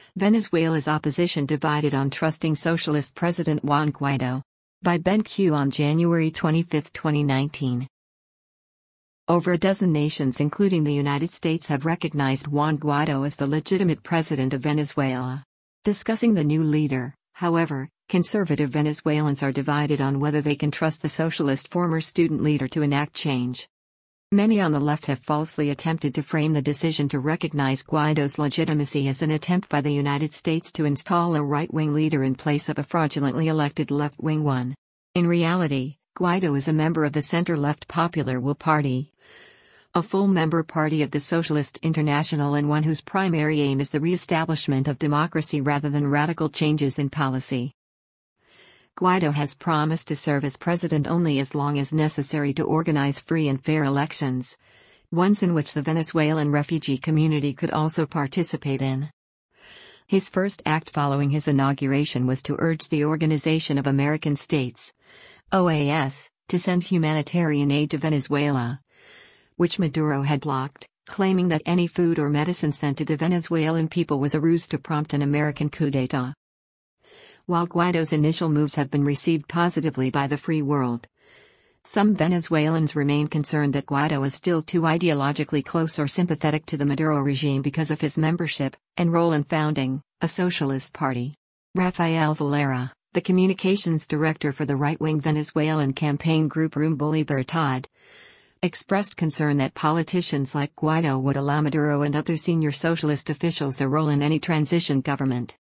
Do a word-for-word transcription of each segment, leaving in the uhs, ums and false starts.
Venezuela's opposition divided on trusting socialist President Juan Guaido. By Ben Q on January twenty-fifth, twenty nineteen. Over a dozen nations including the United States have recognized Juan Guaido as the legitimate president of Venezuela. Discussing the new leader, however, conservative Venezuelans are divided on whether they can trust the socialist former student leader to enact change. Many on the left have falsely attempted to frame the decision to recognize Guaido's legitimacy as an attempt by the United States to install a right-wing leader in place of a fraudulently elected left-wing one. In reality, Guaido is a member of the center-left Popular Will Party, a full-member party of the Socialist International and one whose primary aim is the re-establishment of democracy rather than radical changes in policy. Guaido has promised to serve as president only as long as necessary to organize free and fair elections, ones in which the Venezuelan refugee community could also participate in. His first act following his inauguration was to urge the Organization of American States, O A S, to send humanitarian aid to Venezuela, which Maduro had blocked, claiming that any food or medicine sent to the Venezuelan people was a ruse to prompt an American coup d'état. While Guaido's initial moves have been received positively by the free world, some Venezuelans remain concerned that Guaido is still too ideologically close or sympathetic to the Maduro regime because of his membership and role in founding a socialist party. Rafael Valera, the communications director for the right-wing Venezuelan campaign group Rumbo Libertad, expressed concern that politicians like Guaido would allow Maduro and other senior socialist officials a role in any transition government.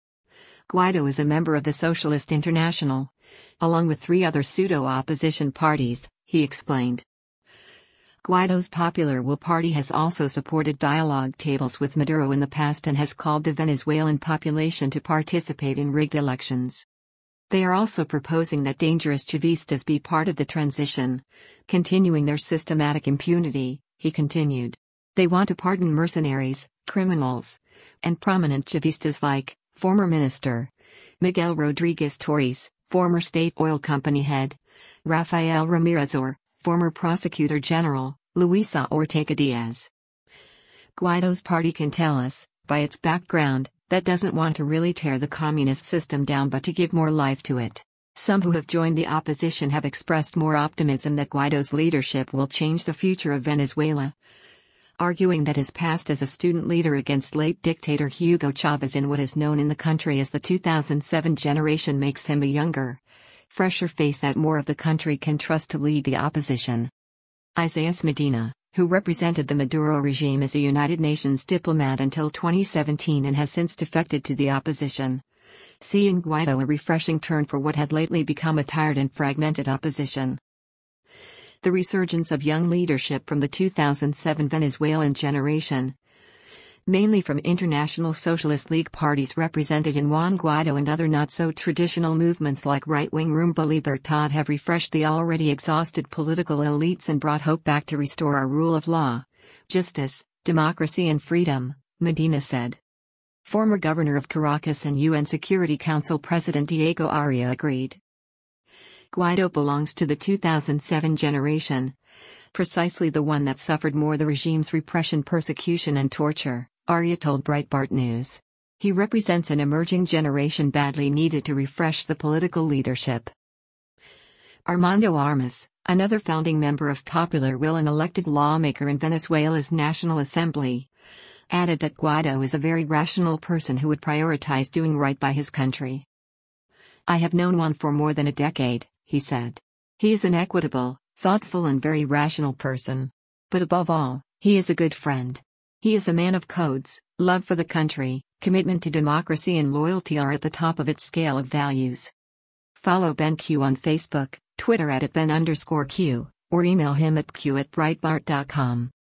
Guaido is a member of the Socialist International, along with three other pseudo-opposition parties, he explained. Guaido's Popular Will Party has also supported dialogue tables with Maduro in the past and has called the Venezuelan population to participate in rigged elections. They are also proposing that dangerous Chavistas be part of the transition, continuing their systematic impunity, he continued. They want to pardon mercenaries, criminals, and prominent Chavistas like former Minister Miguel Rodriguez Torres, former State Oil Company head Rafael Ramirez, or former Prosecutor General Luisa Ortega Diaz. Guaido's party can tell us, by its background, that doesn't want to really tear the communist system down but to give more life to it. Some who have joined the opposition have expressed more optimism that Guaido's leadership will change the future of Venezuela, arguing that his past as a student leader against late dictator Hugo Chavez in what is known in the country as the two thousand seven generation makes him a younger, fresher face that more of the country can trust to lead the opposition. Isaias Medina, who represented the Maduro regime as a United Nations diplomat until twenty seventeen and has since defected to the opposition, seeing Guaido a refreshing turn for what had lately become a tired and fragmented opposition. The resurgence of young leadership from the two thousand seven Venezuelan generation, mainly from International Socialist League parties represented in Juan Guaido and other not-so-traditional movements like right-wing Rumbo Libertad, have refreshed the already exhausted political elites and brought hope back to restore our rule of law, justice, democracy and freedom, Medina said. Former governor of Caracas and U N Security Council President Diego Aria agreed. Guaido belongs to the two thousand seven generation, precisely the one that suffered more the regime's repression, persecution and torture, Aria told Breitbart News. He represents an emerging generation badly needed to refresh the political leadership. Armando Armas, another founding member of Popular Will and elected lawmaker in Venezuela's National Assembly, added that Guaido is a very rational person who would prioritize doing right by his country. I have known Juan for more than a decade, he said. He is an equitable, thoughtful and very rational person. But above all, he is a good friend. He is a man of codes, love for the country, commitment to democracy and loyalty are at the top of its scale of values. Follow Ben Q on Facebook, Twitter at, at Ben underscore Q, or email him at q at breitbart dot com.